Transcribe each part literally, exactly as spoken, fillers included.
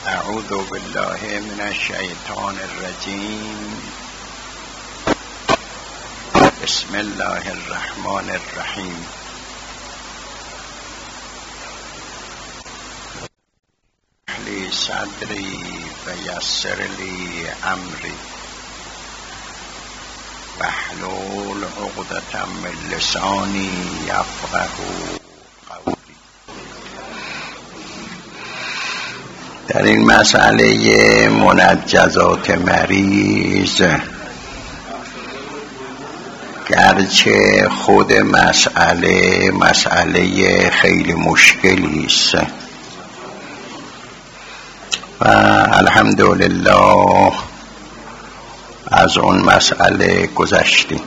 اعوذ بالله من الشیطان الرجیم. بسم الله الرحمن الرحیم. لی صدری و یسر لی امری واحلل عقدة من لسانی یفقهوا قولی. در این مسئله منجزات مریض، گرچه خود مسئله مسئله خیلی مشکلی است و الحمدلله از اون مسئله گذشتیم،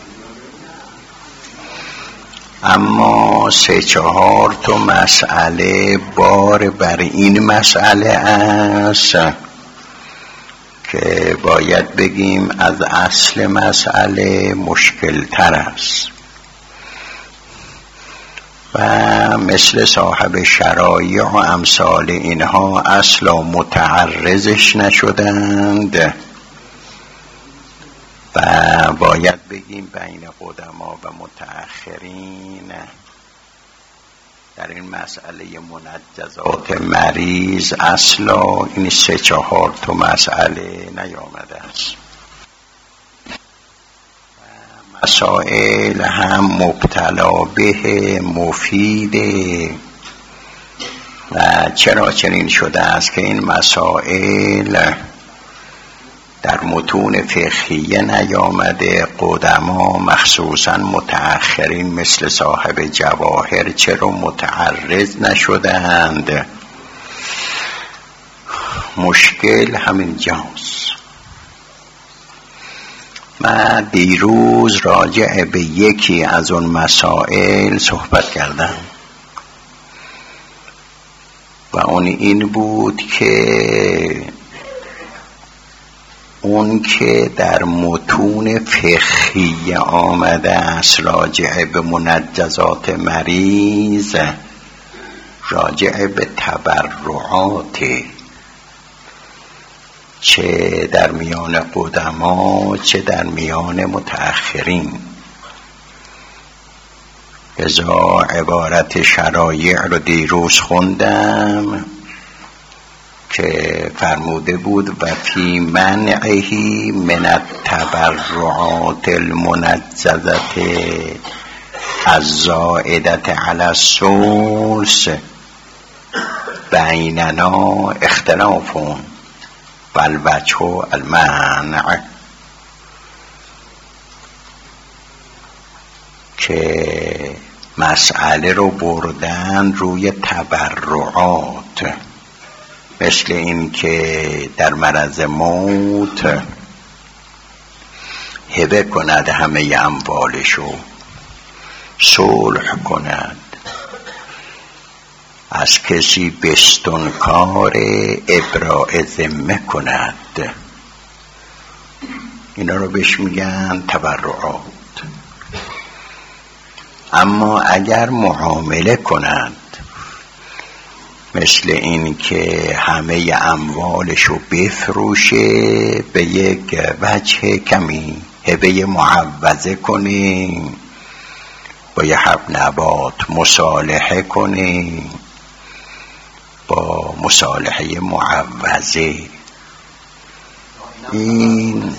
اما سه چهار تا مسئله بار بر این مسئله است که باید بگیم از اصل مسئله مشکل تر است و مثل صاحب شرایع و امثال اینها اصلا متعرضش نشدند و باید بگیم بین قدما و متأخرین در این مسئله منجزات مریض اصلا این سه چهار تا مسئله نیامده است و مسائل هم مبتلا به مفیده و چرا چنین شده است که این مسائل در متون فقهیه نیامده. قدما مخصوصا متأخرین مثل صاحب جواهر چرا متعرض نشدند؟ مشکل همین جاست. من دیروز راجع به یکی از اون مسائل صحبت کردم و اون این بود که اون که در متون فقهی آمده است راجع به منجزات مریض، راجع به تبرعات، چه در میان قدما چه در میان متأخرین. لذا عبارت شرایع رو دیروز خوندم که فرموده بود و فی منعه من التبرعات المنجزة الزائدة علی الثلث بیننا اختلاف والوجه المنع، که مسئله رو بردن روی تبرعات، مثل این که در مرض موت هبه کند همه اموالشو، صلح کند، از کسی بستانکار ابراء ذمه کند. اینا رو بهش میگن تبرعات. اما اگر معامله کند، مثل این که همه اموالشو بفروشه، به یک وجه کمی هبه معوضه کنه، با یه حب نبات مصالحه کنه، با مصالحه معوضه، این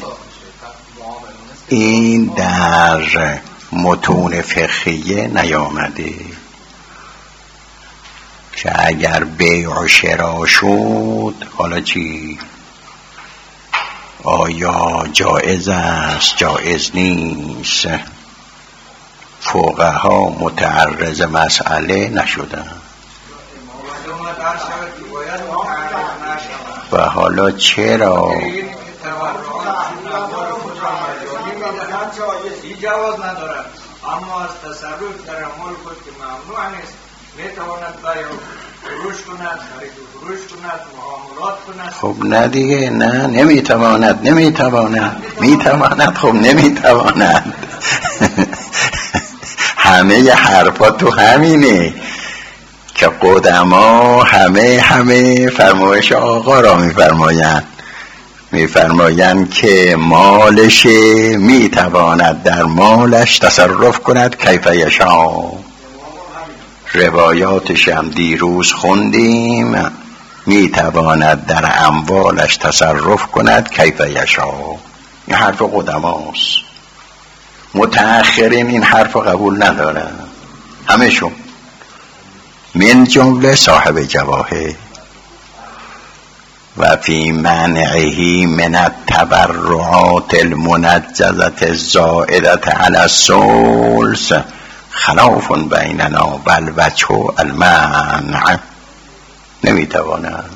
این در متون فقهیه نیامده که اگر بیع و شرا شد حالا چی؟ آیا جایز است جایز نیست؟ فقها متعرض مسئله نشدن و حالا چرا جواز ندارد، اما از تصرف در اموال خود که ممنوع نیست، میتواند بیع فروش کند، خرید و فروش کند، معاملات کند. خب نه دیگه، نه نمیتواند نمیتواند میتواند خب نمیتواند همه حرفا تو همینه که قدما همه همه فرمایش آقا را میفرمایند میفرمایند که مالش میتواند در مالش تصرف کند کیف یشا. روایاتش هم دیروز خوندیم، میتواند در اموالش تصرف کند کیف یشا. این حرف قدماست. متأخرین این حرف قبول ندارن همشون، من جمله صاحب جواهر. و فی منعه من التبرعات المنجزة الزائدة على الثلث خلاف بیننا بل وجه المنع. نمیتوانند.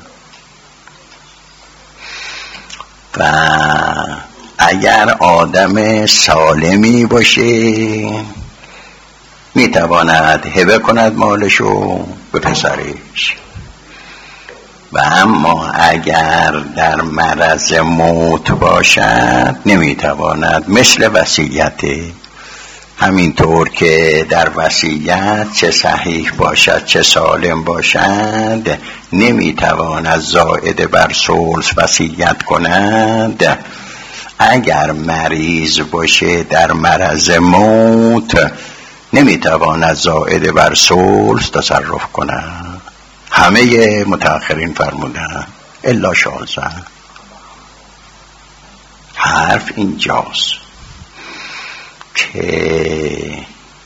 و اگر آدم سالمی باشه میتواند هبه کند مالشو به پسرش، و اما اگر در مرض موت باشد نمیتواند. مثل وصیت، همینطور که در وصیت چه صحیح باشد چه سالم باشد نمیتواند زائد بر ثلث وصیت کند. اگر مریض باشه در مرض موت نمیتواند زائد بر ثلث تصرف کند. همه متأخرین فرمودن الا شازن. حرف اینجاست که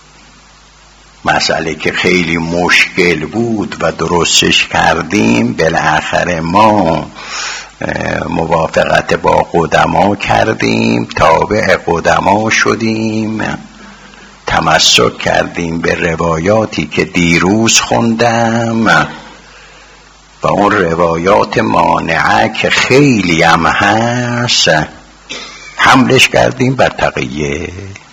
مسئله که خیلی مشکل بود و درستش کردیم، بالاخره ما موافقت با قدما کردیم، تابع قدما شدیم، تمسک کردیم به روایاتی که دیروز خوندم و اون روایات مانعه که خیلی هم هست حملش کردیم بر تقیه.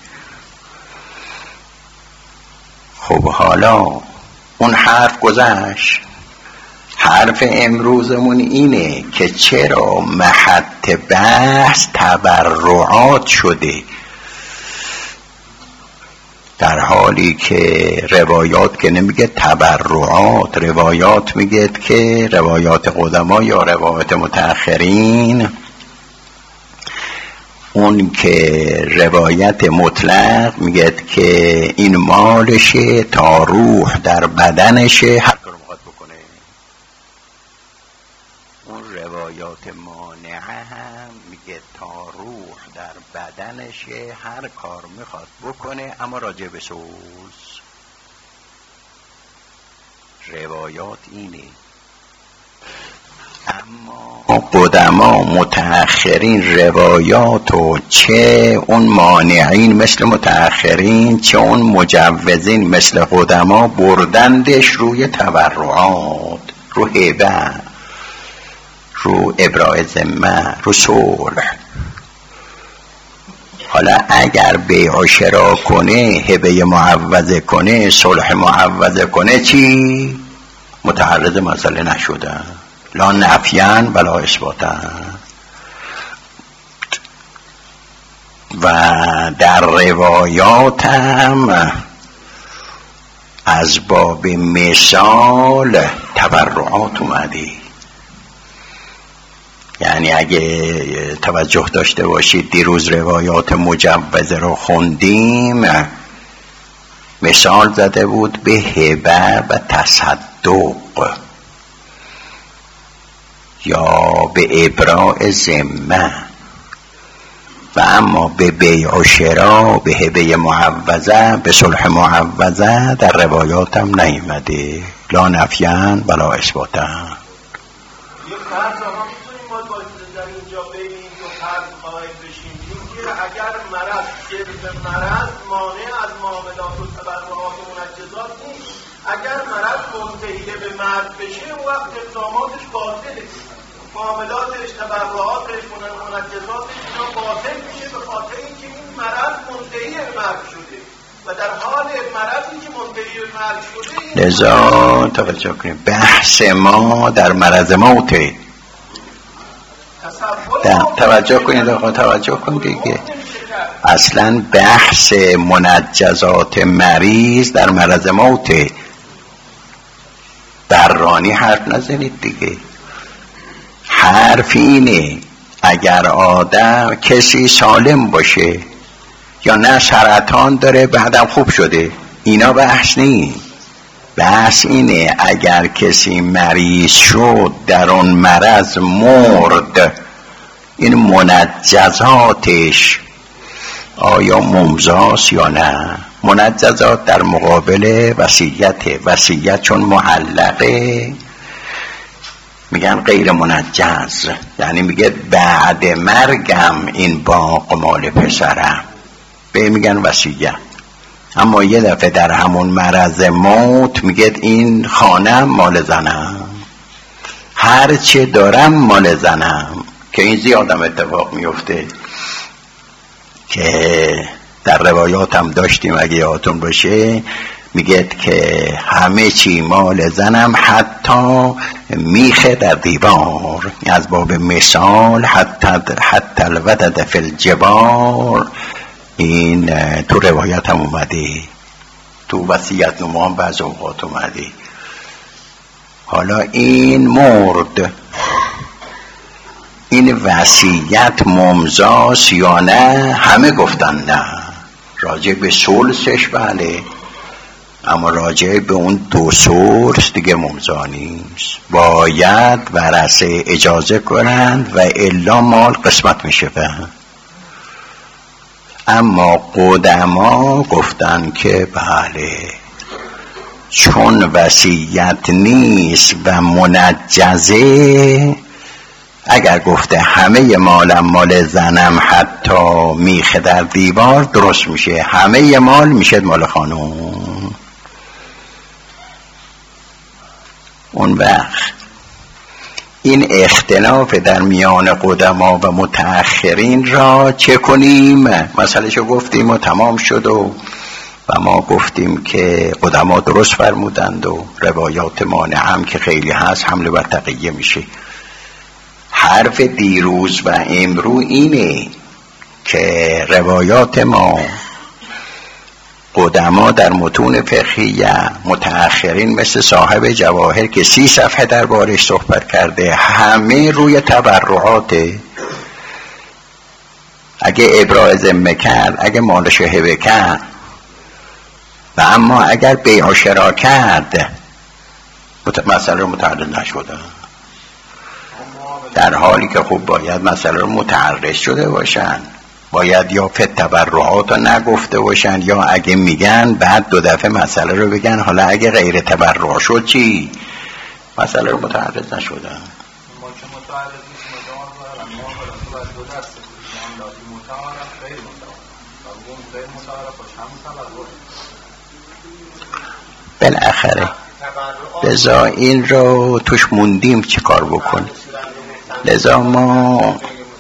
خب حالا اون حرف گذشت. حرف امروزمون اینه که چرا محط بحث تبرعات شده، در حالی که روایات که نمیگه تبرعات، روایات میگه که روایات قدما یا روایات متأخرین، اون که روایت مطلق میگه که این مالشه تا روح در بدنشه هر کار میخواد بکنه. اون روایات مانعه هم میگه تا روح در بدنشه هر کار میخواد بکنه، اما راجع به سوز روایات اینه. اما قدما متأخرین روایات و چه اون مانعین مثل متأخرین چه اون مجوزین مثل قدما بردندش روی تبرعات، رو هبه، رو ابراء ذمه، رو صلح. حالا اگر بیع و شرا کنه، هبه معوضه کنه، صلح معوضه کنه، چی؟ متعرض مسئله نشدن، لا نفیان ولا اثباتن. و در روایات هم از باب مثال تبرعات اومده. یعنی اگه توجه داشته باشید دیروز روایات مجوزه رو خوندیم، مثال زده بود به هبه و تصدق یا به ابراء ذمه، و اما به بیع و شرا، به هبه معوضه، به صلح معوضه در روایات هم نیامده، لا نفیان ولا اثباتن. اگر مرض شرب مرض مانع از معاملات و تبرعات و منجزات نیست. اگر مرض منتهی به مرض بشه اون وقت اقداماتش باطله، معاملاتش، تبرعاتش، منجزاتش اینا باطل میشه به خاطر اینکه این مرض منتهی به مرض شده و در حال مرضی که منتهی به مرض شده. لذا توجه کنیم بحث ما در مرض موته. توجه کنید آقا، توجه کنید دیگه. اصلا بحث منجزات مریض در مرض موته. برانی حرف نزنید دیگه. حرف اینه اگر آدم کسی سالم باشه یا نه سرطان داره بعدم خوب شده، اینا بحث نیست. بحث اینه اگر کسی مریض شد در اون مرض مرد، این منجزاتش آیا ممزاست یا نه؟ منجزات در مقابل وصیت، وصیت چون معلقه میگن غیر منجز، یعنی میگه بعد مرگم این باغ مال پسرم، به میگن وصیت. اما یه دفعه در همون مرض موت میگه این خانم مال زنم، هر چه دارم مال زنم، که این زیادم اتفاق میفته که در روایات هم داشتیم اگه یادتون باشه، میگه که همه چی مال زنم حتی میخه در دیوار، از باب مثال حتی حتی الودد فی الجبار. این تو روایت هم اومده، تو وصیت نما هم بعض اوقات اومده. حالا این مرد، این وصیت ممزاست یا نه؟ همه گفتن نه. راجع به سلسش بله، اما راجع به اون دو سلس دیگه ممزا نیست، باید ورثه اجازه کنند و الا مال قسمت میشه. اما قدما گفتن که بله، چون وصیت نیست و منجزه، اگر گفته همه مالم مال زنم حتی میخه در دیوار، درست میشه، همه مال میشه مال خانم. اون وقت این اختلاف در میان قدما و متأخرین را چه کنیم؟ مسئله شو گفتیم و تمام شد و و ما گفتیم که قدما درست فرمودند و روایات مانع هم که خیلی هست حمله بر تقیه میشه. حرف دیروز و امرو اینه که روایات ما قدما در متون فقهیه، متأخرین مثل صاحب جواهر که سی صفحه در بارش صحبت کرده، همه روی تبرعاته. اگه ابراء ذمه کرد، اگه مالش هبه کرد، و اما اگر بیع و شرا کرد مسئله رو متعرض نشده، در حالی که خوب باید مسئله رو متعرض شده باشن، باید یا فت تبرعات رو نگفته باشن، یا اگه میگن بعد دو دفعه مسئله رو بگن حالا اگه غیر تبرع شد چی؟ مسئله رو متعرض نشده. ما که متعرض نیستیم و ما باید دو دسته کنیم، متعرض غیر متعرض و اون غیر متعرض باشه همون تبرع. بالاخره لذا این رو توش موندیم چی کار بکن. لذا ما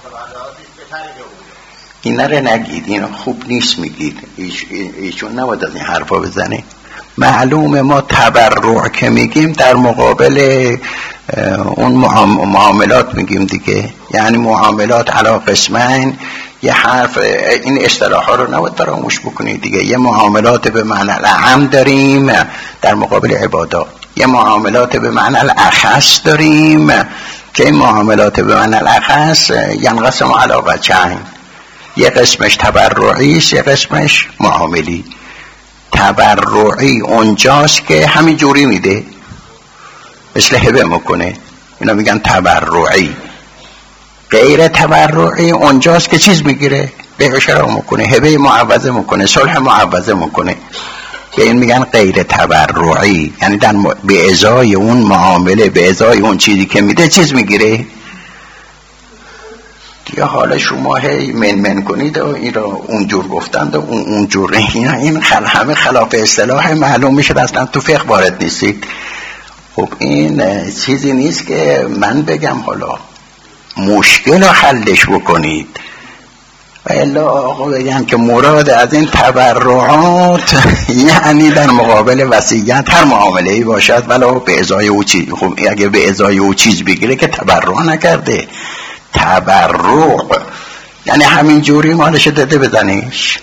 این رو نگید، این خوب نیست میگید، ایش ایشون نباید از این حرفا بزنه. معلومه ما تبرع که میگیم در مقابل اون معاملات میگیم دیگه، یعنی معاملات علا قسمین. یه حرف این اصطلاح ها رو نباید فراموش بکنید دیگه. یه معاملات به معنی العام داریم در مقابل عبادات، یه معاملات به معنی الاخص داریم که این معاملات به معنی الاخص ینقسم علی وجهین، یه قسمش تبرعی است، یه قسمش معاملی. تبرعی اونجاست که همین جوری میده، مثل هبه میکنه، اینا میگن تبرعی. غیر تبرعی اونجاست که چیز میگیره، بیع و شرا میکنه، هبه معوضه میکنه، صلح معوضه میکنه، که این میگن غیر تبرعی، یعنی در م... به ازای اون معامله، به ازای اون چیزی که میده چیز میگیره. یا حالا شما هی من من کنید و این را اونجور گفتند و اون اونجور، این خل... همه خلاف اصطلاح معلوم میشه اصلا تو فقه وارد نیستید. خب این چیزی نیست که من بگم حالا مشکل رو حلش بکنید و الا آقا بگن که مراد از این تبرعات یعنی در مقابل وصیت هر معامله‌ای باشد ولو به ازای او چیز. خب اگه به ازای او چیز بگیره که تبرع نکرده. تبرع یعنی همین جوری مالش داده بزنیش.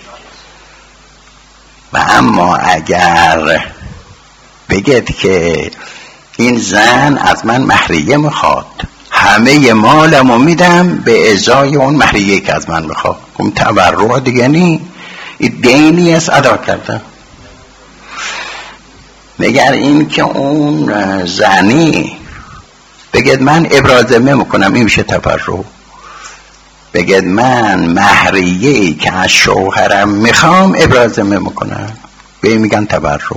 و اما اگر بگید که این زن از من مهریه میخواد، همه مالمو میدم به ازای اون مهریه که از من میخواد. اون تبرع دیگه نی، این دینی است ادا کردم. مگر این که اون زنی بگید من ابراز ذمه میکنم، این میشه تبرع. بگید من مهریه‌ای که از شوهرم میخوام ابراز ذمه میکنم، به این میگن تبرع.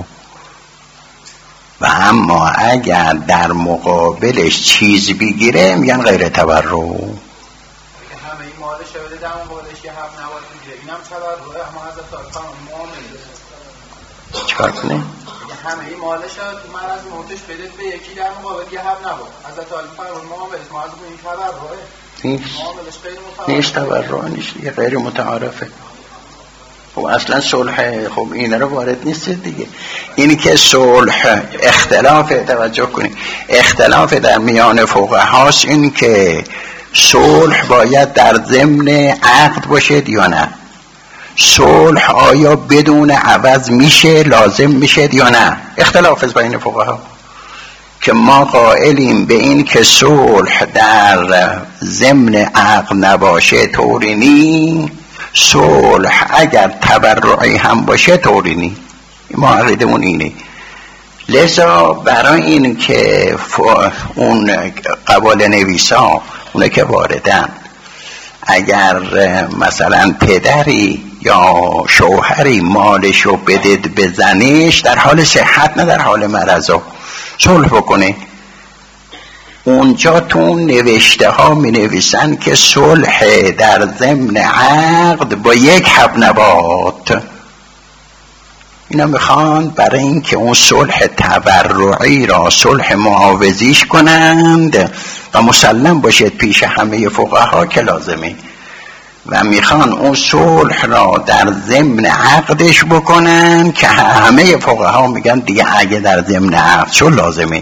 و اما اگر در مقابلش چیز بگیره میگن غیر تبرع. همه این مالش بده در مقابلش یه حق نباید بگیره، اینم تبرع. اما حضرت آقا معامله چیکار کنه؟ همه این مالش تو من از موتش بده به یکی در مقابل یه حق نباید. حضرت آقا فرمود معامله ما از این تبرعه نیست، معاملش غیر متعارفه. نیست تبرع نیست، یه غیر متعارفه. خب اصلا صلح، خب این رو وارد نیست دیگه. اینی که صلح اختلاف، توجه کنید، اختلاف در میان فقهاست این که صلح باید در ضمن عقد باشه یا نه. صلح آیا بدون عوض میشه، لازم میشه یا نه، اختلاف است بین فقها. که ما قائلیم به این که صلح در ضمن عقد نباشه طوری نی، صلح اگر تبرعی هم باشه طوری نی. معارضمون اینه. لذا برای این که اون قبال نویسا اونه که واردن، اگر مثلا پدری یا شوهری مالشو بدید به زنش در حال صحت نه در حال مرض، صلح بکنه، اونجا تو نوشته ها می نویسن که صلح در ضمن عقد با یک حب نبات. اینا میخوان برای این که اون صلح تبرعی را صلح معاوضیش کنند و مسلم باشد پیش همه فقها که لازمه، و میخوان اون صلح را در ضمن عقدش بکنن که همه فقها میگن دیگه اگه در ضمن عقد شو لازمه.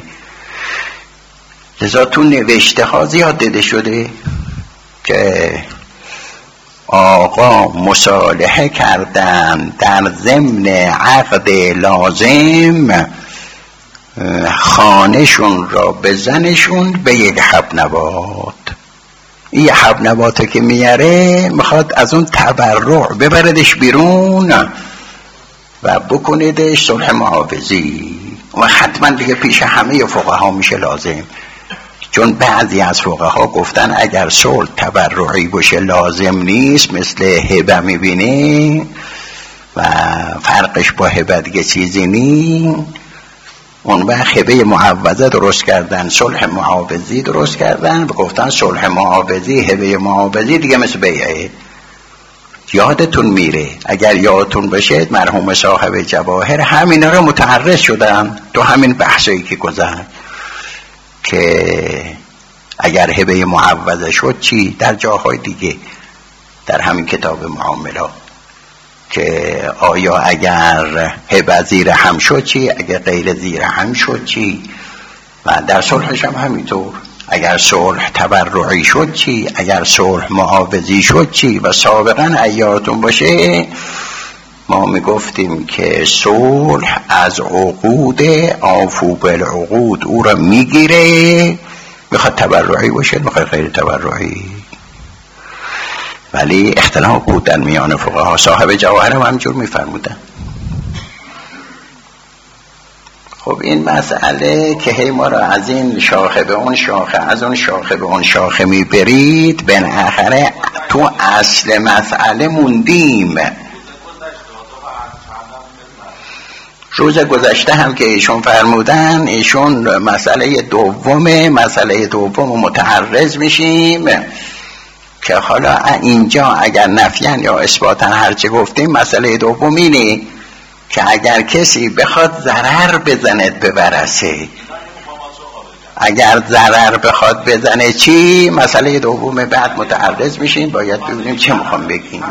لذا تو نوشته ها زیاد دیده شده که آقا مصالحه کردن در ضمن عقد لازم خانهشون را به زنشون به یک حب نبات. این حب نباته که میاره میخواد از اون تبرع ببردش بیرون و بکنیدش صلح معاوضی، و حتما دیگه پیش همه فقها میشه لازم. چون بعضی از فقها گفتن اگر صلح تبرعی باشه لازم نیست، مثل هبه میبینی و فرقش با هبه دیگه چیزی نیست. اون وقت هبه معوضه درست کردن، صلح معاوضی درست کردن و گفتن صلح معاوضی هبه معاوضی دیگه مثل بیعه. یادتون میره اگر یادتون باشه مرحوم صاحب جواهر همین رو متعرض شدن تو همین بحثایی که گذشت که اگر هبه معوضه شد چی، در جاهای دیگه در همین کتاب معاملات که آیا اگر هبه زیر هم شد چی، اگر غیر زیر هم شد چی، و در صلحش هم همینطور اگر صلح تبرعی شد چی، اگر صلح معاوضی شد چی. و سابقا ایاتون باشه ما میگفتیم که صلح از عقود آفو بالعقود او را میگیره، میخواد تبرعی باشه میخواد غیر تبرعی. ولی اختلاف بود در میان فقها. صاحب جواهر هم همجور میفرمودن. خب این مسئله که هی ما را از این شاخه به اون شاخه، از اون شاخه به اون شاخه میبرید، بالاخره تو اصل مسئله موندیم. روز گذشته هم که ایشون فرمودن، ایشون مسئله دومه، مسئله دوم متعرض میشیم که حالا اینجا اگر نفیان یا اثباتن هرچه گفتیم، مسئله دوم اینه که اگر کسی بخواد ضرر بزند به ورثه، اگر ضرر بخواد بزنه چی، مسئله دوم بعد متعرض میشیم. باید ببینیم چه میخوام بگیم.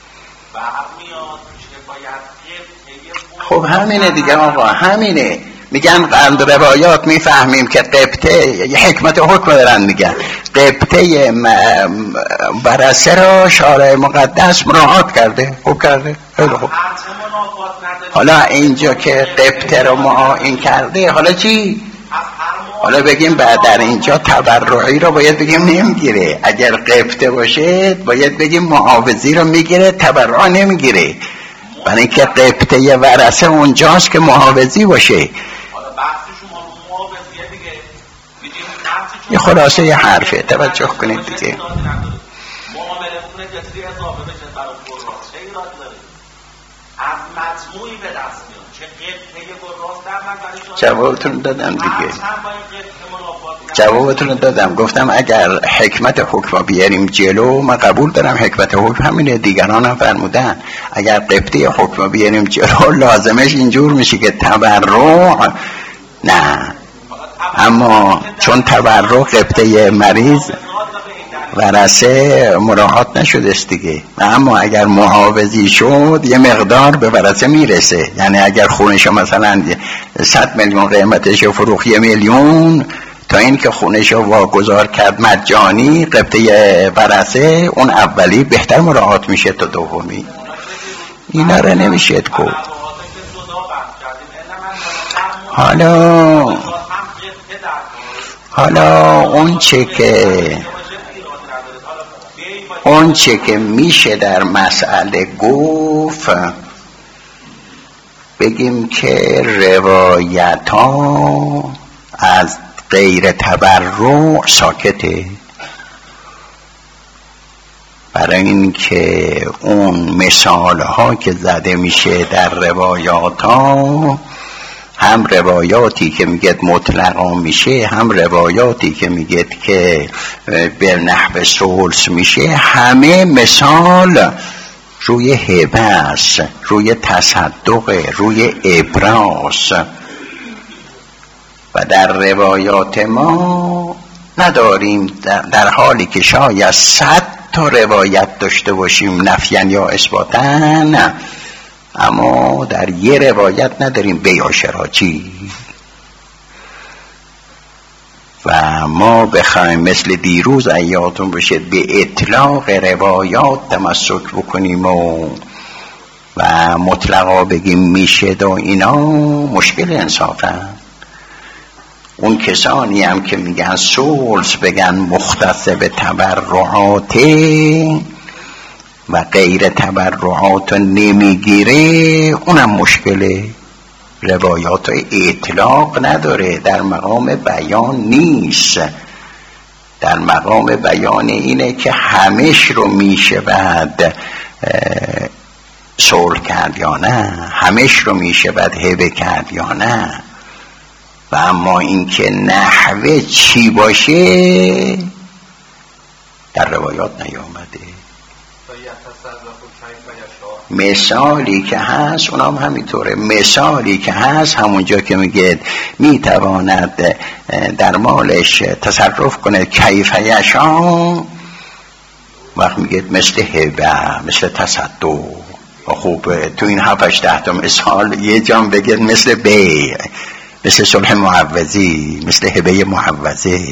خب همینه دیگه آقا، همینه. میگن قند روایات میفهمیم که قبطه یه حکمت حکم دارن، میگن قبطه برسه را شارع مقدس مراعات کرده. خوب کرده، خیلی خوب. حالا اینجا که قبطه رو معاین کرده، حالا چی؟ حالا بگیم بعد در اینجا تبرعی رو باید بگیم نمیگیره. اگر قبطه باشه باید بگیم معاوضی رو میگیره، تبرع نمیگیره، برای اینکه قبطه یه ورثه اونجاست که معاوضی باشه. یه خلاصه یه حرفه، توجه کنید دیگه. جوابتون دادم دیگه، جوابتون دادم. گفتم اگر حکمت حکم بیاریم جلو، من قبول دارم حکمت حکم همینه، دیگران هم فرمودن اگر قبطه حکم بیاریم جلو لازمش اینجور میشه که تبرع نه، اما چون تبرع قبطه مریض ورثه مراعات نشده است دیگه. اما اگر معاوضی شد یه مقدار به ورثه میرسه، یعنی اگر خونشو مثلا صد میلیون قیمتش فروخت یه میلیون، تا این که خونشو واگذار کرد مجانی، قبطه ورثه اون اولی بهتر مراعات میشه تا دومی. اینا رو نمیشه گفت. حالا حالا اون چه که اون چه که میشه در مسئله گفت، بگیم که روایت ها از غیر تبرع ساکته، برای این که اون مثال ها که زده میشه در روایات ها، هم روایاتی که میگه مطلقا میشه، هم روایاتی که میگه که به نحو سلس میشه، همه مثال روی هبه است، روی تصدق، روی ابراز. و در روایات ما نداریم، در حالی که شاید صد تا روایت داشته باشیم نفیاً یا اثباتاً، اما در یه روایت نداریم بیع شراچی. و ما بخوایم مثل دیروز ایاتون باشه به اطلاق روایات تمسک بکنیم و و مطلقا بگیم میشه و اینا، مشکل انصافا. اون کسانی هم که میگن سولس بگن مختص به تبرعاته و غیر تبرعات نمیگیره، اونم مشکله. روایات اطلاق نداره، در مقام بیان نیست. در مقام بیان اینه که همش رو میشه بعد صلح کرد یا نه، همش رو میشه بعد هبه کرد یا نه. و اما اینکه نحوه چی باشه در روایات نیامده. مثالی که هست اونام همینطوره. مثالی که هست همونجا که میگه میتواند در مالش تصرف کنه کیف یشا، وقت میگه مثل هبه، مثل تصدق. خوب تو این هفتش ده تا مثال یه جام بگه مثل بیع، مثل صلح معوضی، مثل هبه معوضه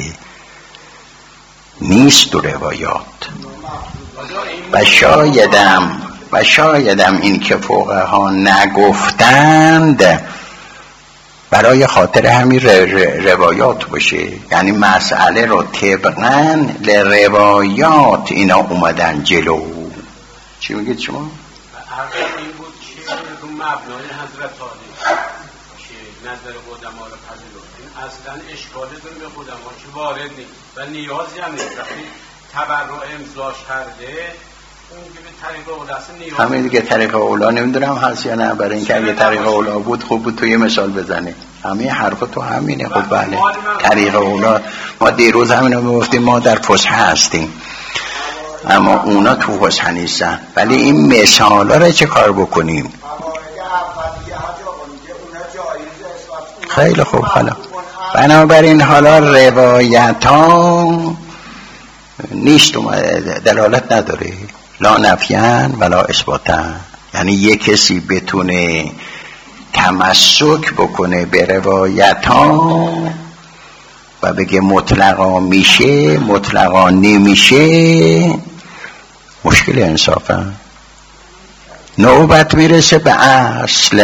نیست تو روایات. و شایدم و شایدم این که فقها نگفتند برای خاطر همین روایات باشه، یعنی مسئله رو طبقاً لروایات اینا اومدن جلو. چی میگید شما؟ حرف این بود که رو مبنای حضرت عالی که نظر قدما رو پذیرفت، این اصلا اشکالی داره به قدما که وارد نیست و نیازی هم نیست. وقتی تبرع امضاش کرده اون که به طریق اولا اصلا نیاز همین دیگه. طریق اولا نمیدونم هست یا نه، برای اینکه اگه طریق اولا بود خوب بود تو یه مثال بزنه. همه حرف تو همینه. خب بله طریق اولا، ما دیروز همینو میگفتیم ما در فسحه هستیم اما اونا تو فسحه نیستن. ولی این مثالا رو چه کار بکنیم؟ خیلی خوب. حالا بنابراین حالا روایت ها نیست، دلالت نداره، لا نفیان ولا اثباتن. یعنی یک کسی بتونه تمسک بکنه به روایت ها و بگه مطلقا میشه مطلقا نمیشه، مشکل انصافه. نوبت میرسه به اصل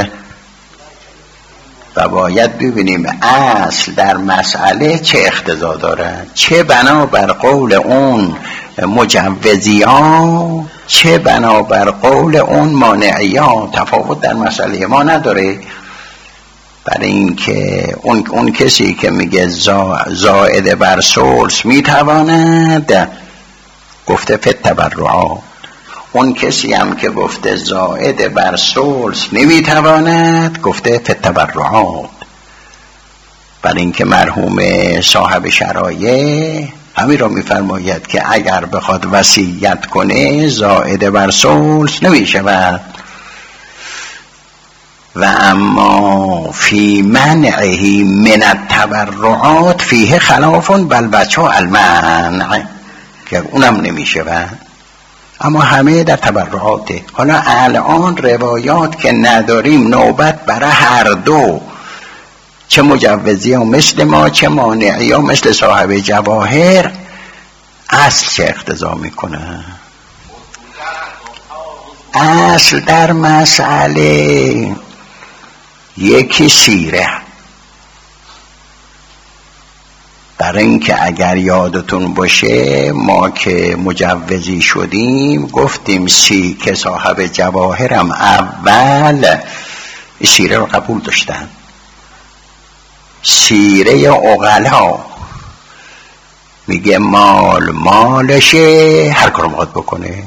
و باید ببینیم اصل در مسئله چه اقتضا داره، چه بنابر قول اون مجوزیان چه بنابر قول اون مانعیان. تفاوت در مسئله ما نداره. برای اینکه اون اون کسی که میگه زائد بر ثلث میتواند، گفته فی التبرعات. اون کسی هم که گفته زائد بر ثلث نمیتواند، گفته فی التبرعات. برای اینکه مرحوم صاحب شرایع همین رو میفرماید که اگر بخواد وصیت کنه زائد بر ثلث نمیشود. و اما فی منعه من التبرعات فیه خلاف بل بچه المنع، که اونم نمیشود. اما همه در تبرعاته. حالا الان روایات که نداریم نوبت برای هر دو، چه مجوزی ها مثل ما چه مانعی ها مثل صاحب جواهر، اصل چه اقتضا میکنه؟ اصل در مسئله یکی سیره. برای اینکه اگر یادتون باشه ما که مجوزی شدیم گفتیم سی که صاحب جواهرم اول سیره رو قبول داشتن، سیره عقلا میگه مال مالشه، هر کار میخواد بکنه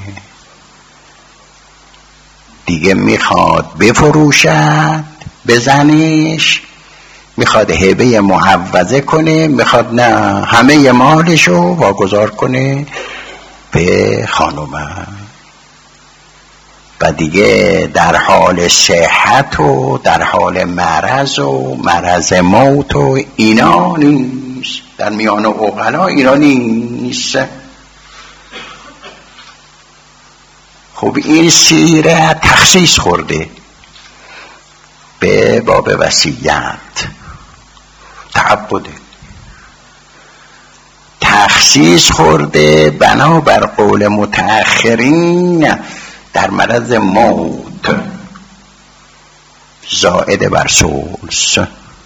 دیگه، میخواد بفروشد بزنش، میخواد هبه معوضه کنه، میخواد نه همه مالشو واگذار کنه به خانومه. و دیگه در حال صحت و در حال مرض و مرض موت و اینا نیست، در میان عقلا اینا نیست. خب این سیره تخصیص خورده به باب وصیت، تعبده تخصیص خورده بنابر قول متأخرین در مرض موت زائد بر ثلث.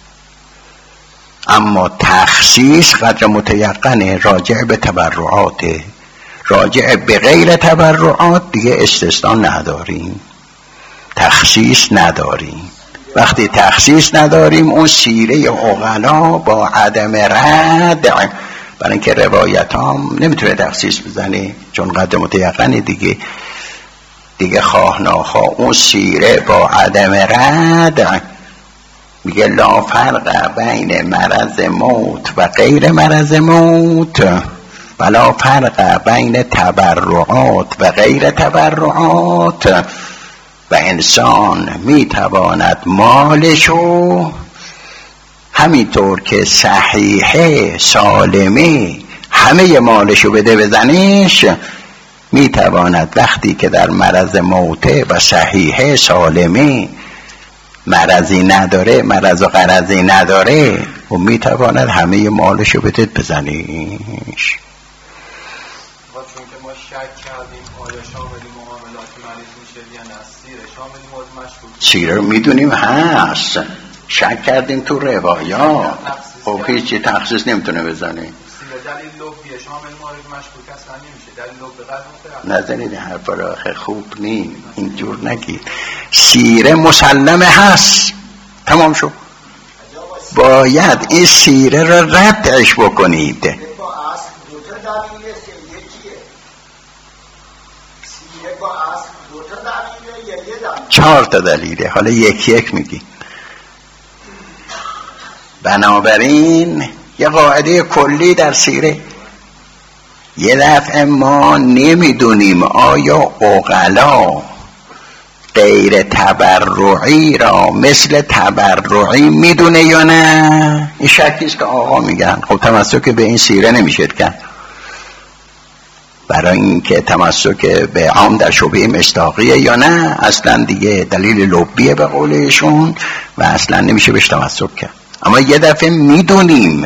اما تخصیص قدر متیقنه، راجع به تبرعات، راجع به غیر تبرعات دیگه استثناء نداریم، تخصیص نداریم. وقتی تخصیص نداریم اون سیره عقلا با عدم رد، برای اینکه روایت هم نمیتونه تخصیص بزنه چون قدر متیقنه دیگه، دیگه خواه ناخواه اون سیره با عدم رد میگه لا فرق بین مرض موت و غیر مرض موت ولا فرق بین تبرعات و غیر تبرعات، و انسان میتواند مالشو همینطور که صحیحه سالمه همه مالشو بده بزنش، میتواند وقتی که در مرض موته و صحیحه سالمه مرضی نداره، مرض و غرضی نداره، و میتواند همه مالشو بده بزنیش. چون که ما شک کردیم آیا شامل معاملات مریض میشه یا نه، سیره شامل موضوع مشکوک، سیره رو میدونیم هست، شک کردیم تو روایات، خب هیچی تخصیص نمیتونه بزنه. سیره دلیل لوبیه شامل معاملات مشکوک اصلا نمیشه، دلیل لوب به قدر مترقب نزنید حرفا را آخه خوب نیم اینجور نگید. سیره مسلمه هست، تمام شد. باید این سیره را ردش بکنید. چهار تا دلیله، حالا یک یک میگی. بنابراین یه قاعده کلی در سیره، یه دفعه ما نمیدونیم آیا عقلا غیر تبرعی را مثل تبرعی میدونه یا نه. این شکیست که آقا میگن خب تمسک به این سیره نمیشه کرد. برای اینکه تمسک به عام در شبهه مصداقیه یا نه اصلا دیگه دلیل لبیه به قولشون و اصلا نمیشه بهش تمسک کرد. اما یه دفعه میدونیم،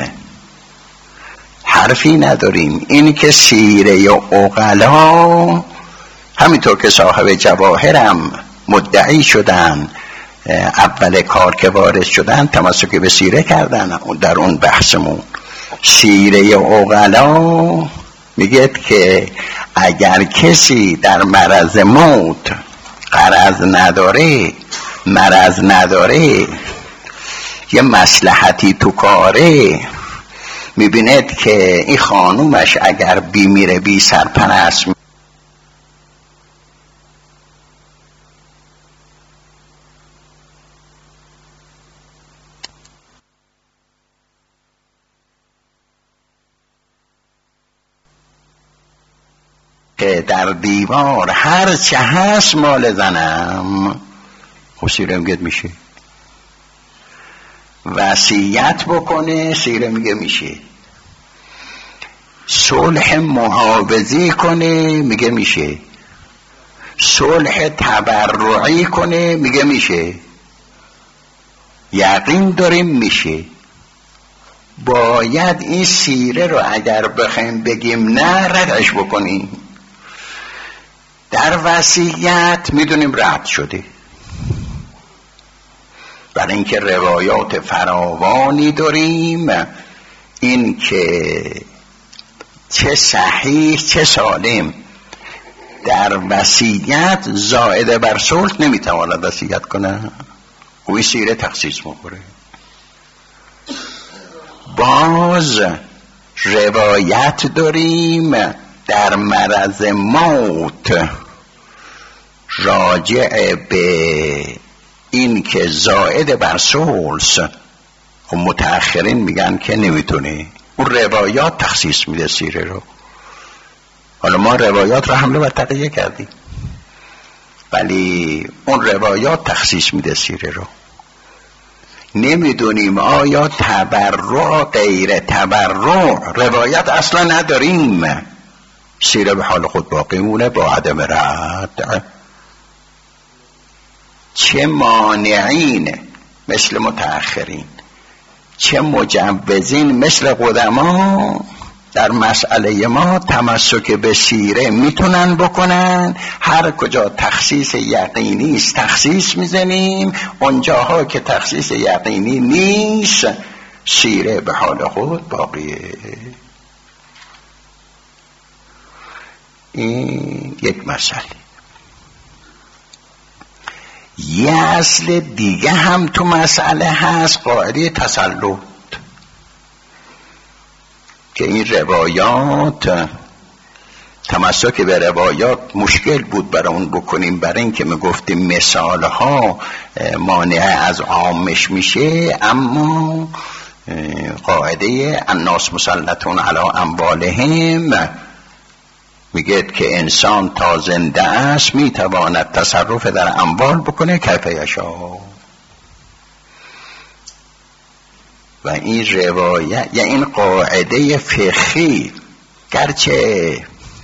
حرفی نداریم، این که سیره یا عقلا همینطور که صاحب جواهرم مدعی شدن اول کار که وارد شدن تمسک به سیره کردن در اون بحثمون. سیره عقلا میگه که اگر کسی در مرض موت غرض نداره، مرض نداره، یه مصلحتی تو کاره، میبیند که این خانومش اگر بی میره بی سرپرست که در دیوار هر چه هست مال زنم، خب سیره میگه میشه. وصیت بکنه سیره میگه میشه. صلح محافظی کنه میگه میشه. صلح تبرعی کنه میگه میشه. یقین داریم میشه. باید این سیره رو اگر بخوایم بگیم نه ردش بکنیم. در وصیت میدونیم رد شده، برای اینکه روایات فراوانی داریم این که چه صحیح چه سالم در وصیت زائد بر صلح نمیتواند وصیت کنه، اوی سیره تخصیص میخوره. باز روایت داریم در مرض موت راجع به این که زائد بر ثلث، و متأخرین میگن که نمیتونه، اون روایات تخصیص میده سیره رو. حالا ما روایات رو حمله و تقیه کردیم ولی اون روایات تخصیص میده سیره رو. نمیدونیم آیا تبرع غیر تبرع روایت اصلا نداریم، سیره به حال خود باقی مونه با عدم رد. چه مانعین مثل متأخرین، چه مجوزین مثل قدما در مسئله ما تمسک به سیره میتونن بکنن. هر کجا تخصیص یقینی است تخصیص میزنیم، اونجاها که تخصیص یقینی نیست سیره به حال خود باقیه. این یک مسئله. یه اصل دیگه هم تو مسئله هست، قاعده تسلط، که این روایات تمسک به روایات مشکل بود برای اون بکنیم، برای این که ما گفتیم مثال ها مانع از عامش میشه. اما قاعده الناس مسلطون علی اموالهم میگه که انسان تا زنده است میتواند تصرف در اموال بکنه کیف یشاء. و این روایت یا این قاعده فقهی گرچه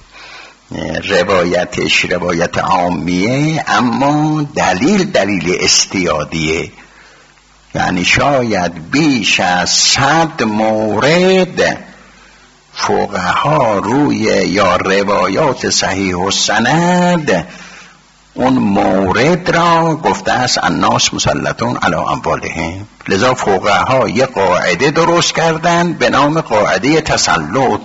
روایتش روایت عامیه اما دلیل دلیل استیادیه، یعنی شاید بیش از صد مورد فقها روی یا روایات صحیح و سند اون مورد را گفته است الناس مسلطون علی اموالهم. لذا فقها یه قاعده درست کردن به نام قاعده تسلط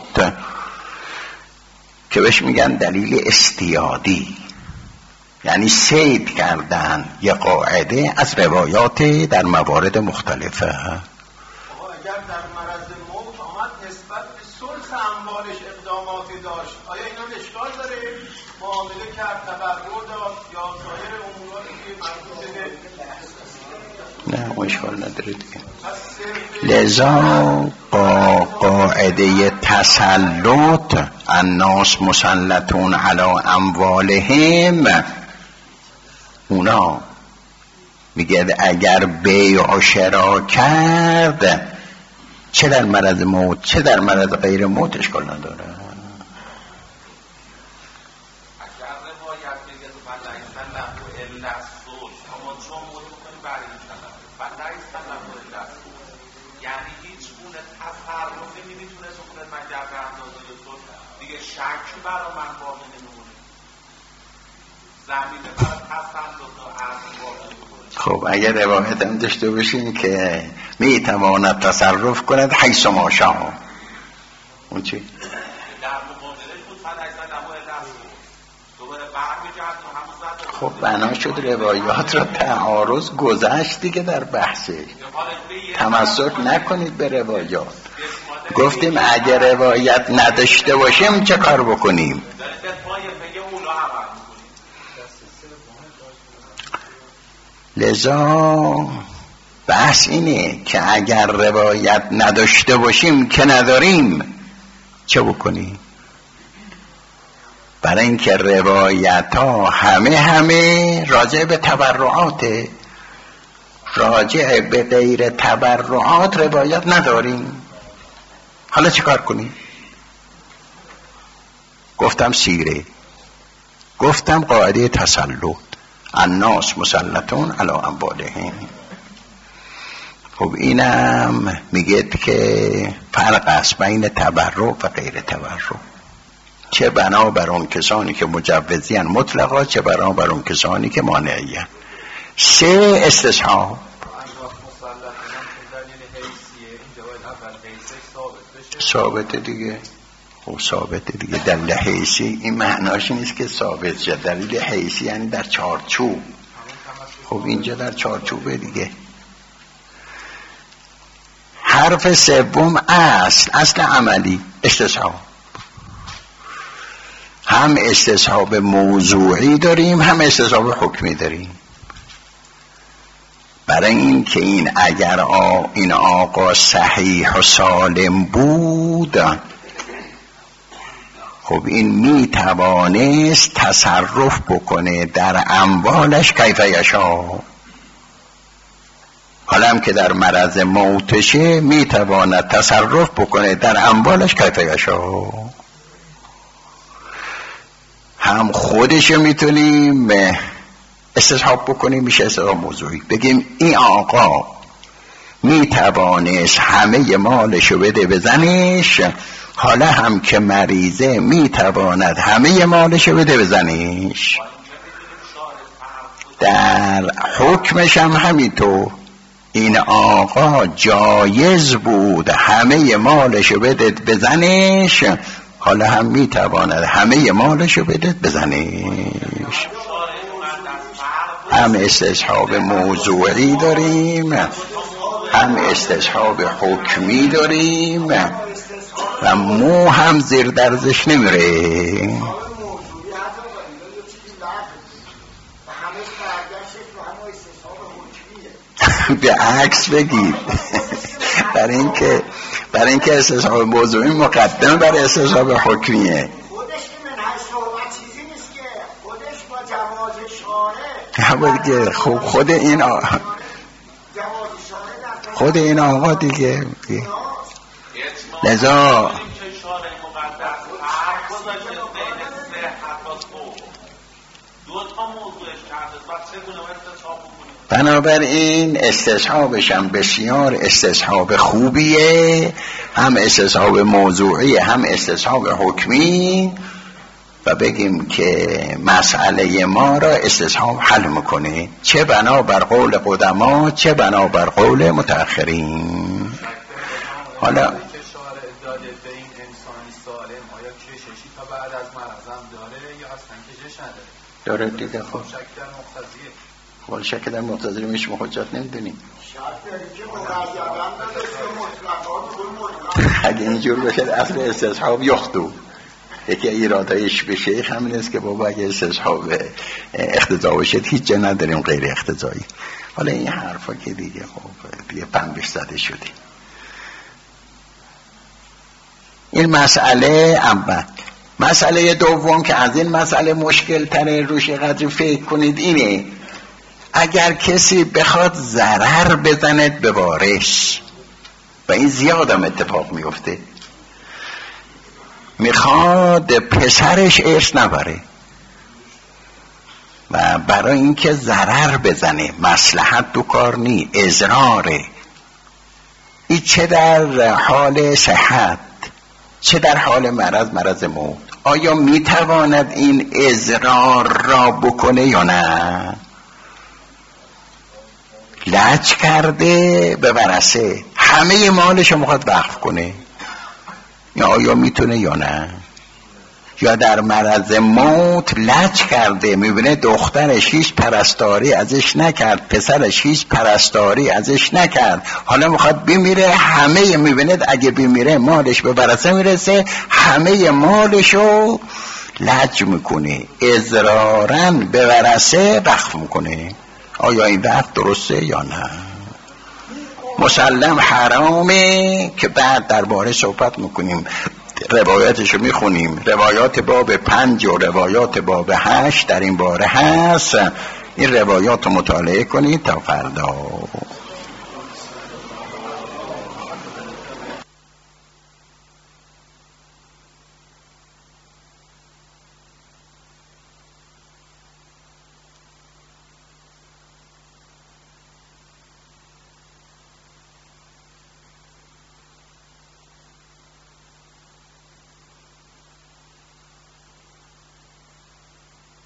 که بهش میگن دلیل استیادی، یعنی صید کردن یه قاعده از روایات در موارد مختلفه. اگر در مرض موت آمد نسبت به ثلث اموالش اقداماتی داشت، آیا اینا اشکال داره؟ معامله کرد، تبرع داد یا سایر اموراتی که مربوط به نه اون اشکال نداره دیگه. لذا با قاعده تسلط الناس مسلطون علی اموالهم اونا میگه اگر بیع و شرا کرد چه در مرض موت چه در مرض غیر موت اشکال نداره. زمینه برای تسلط و عرض. خب اگر روایت هم داشته باشیم که می تواند تصرف کند حیث ما شاء، اون چی؟ در مقابلش بود فدک زد نباید دست بود دوباره برمیگرد و همون زد. خب بنا شد روایات را تعارض گذشت دیگه در بحثش، تمسک نکنید به روایات. گفتیم اگر روایت نداشته باشیم چه کار بکنیم؟ لذا بحث اینه که اگر روایت نداشته باشیم که نداریم چه بکنیم؟ برای اینکه روایت ها همه همه راجع به تبرعاته، راجع به غیر تبرعات روایت نداریم. حالا چه کار کنیم؟ گفتم سیره، گفتم قاعده تسلط، الناس مسلطون علی اموالهم. خب اینم میگه که فرق است بین تبرع و غیر تبرع، چه بنا بر اون کسانی که مجوزین مطلقا، چه بنا بر اون کسانی که مانعین. سه استصحاب ثابته دیگه. خب ثابته دیگه. دلیل حیثی این معناش نیست که ثابت شد، دلیل حیثی یعنی در چارچوب. خب اینجا در چارچوبه دیگه. حرف سوم اصل اصل عملی استصحاب. هم استصحاب موضوعی داریم هم استصحاب حکمی داریم. برای این که این اگر آ این آقا صحیح و سالم بود، خب این می توانست تصرف بکنه در اموالش کیف یشاء. حالا هم که در مرض موتشه می تواند تصرف بکنه در اموالش کیف یشاء. هم خودش میتونیم استصحاب بکنیم، میشه استصحاب موضوعی. بگیم این آقا میتوانست همه مالشو بده به زنش، حالا هم که مریضه میتواند همه مالشو بده به زنش. در حکمش هم همینطور، این آقا جایز بود همه مالشو بده به زنش، حالا هم میتواند همه مالشو بده به زنش. هم استصحاب موضوعی داریم هم استصحاب حکمی داریم و مو هم زیر درزش نمیره. به عکس بگید. برای اینکه برای اینکه استصحاب موضوعی مقدمه برای استصحاب حکمیه. دیگه خب خود این آ... خود این آقا دیگه. لذا بنابراین استصحابش هم بسیار استصحاب خوبیه، هم استصحاب موضوعی هم استصحاب حکمی. و بگیم که مسئله ما را استصحاب حل میکنه، چه بنا بر قول قدما چه بنا بر قول متأخرین. حالا داده به این انسانی سالم آیا کششی تا بعد از مرضم داره یا اصلا کشش نداره؟ داره دیگه. خب شک در مقتضیه. خب شک در مقتضی رو میشه حجت نمیدونیم. اگه اینجور بشه اصل استصحاب یختو. یکی ایرادایش به شیخ همین است که بابا اگه استصحاب اقتضا باشد هیچ جا نداریم غیر اقتضایی. حالا این حرفا که دیگه خب دیگه پنبش زده شده. این مسئله اول. مسئله دوم که از این مسئله مشکل تره، روش قدر فکر کنید، اینه اگر کسی بخواد ضرر بزند به وارث، و این زیادم اتفاق میفته، میخواد پسرش ارث نبره و برای اینکه ضرر بزنه، مصلحت دو کار نی، اضراره، این چه در حال صحت چه در حال مرض، مرض موت. آیا میتواند این اضرار را بکنه یا نه؟ لج کرده به ورثه، همه مالش رو میخواد وقف کنه، یا آیا میتونه یا نه؟ یا در مرض موت لج کرده، میبینه دخترش هیچ پرستاری ازش نکرد، پسرش هیچ پرستاری ازش نکرد، حالا میخواد بمیره، همه میبینه اگه بمیره مالش به ورثه میرسه، همه مالشو لج میکنه، اضرارا به ورثه وقف میکنه. آیا این وقت درسته یا نه؟ مسلم حرامه که بعد درباره صحبت میکنیم، روایاتش رو میخونیم، روایات باب پنج و روایات باب هشت در این باره هست. این روایات رو مطالعه کنید تا فردا.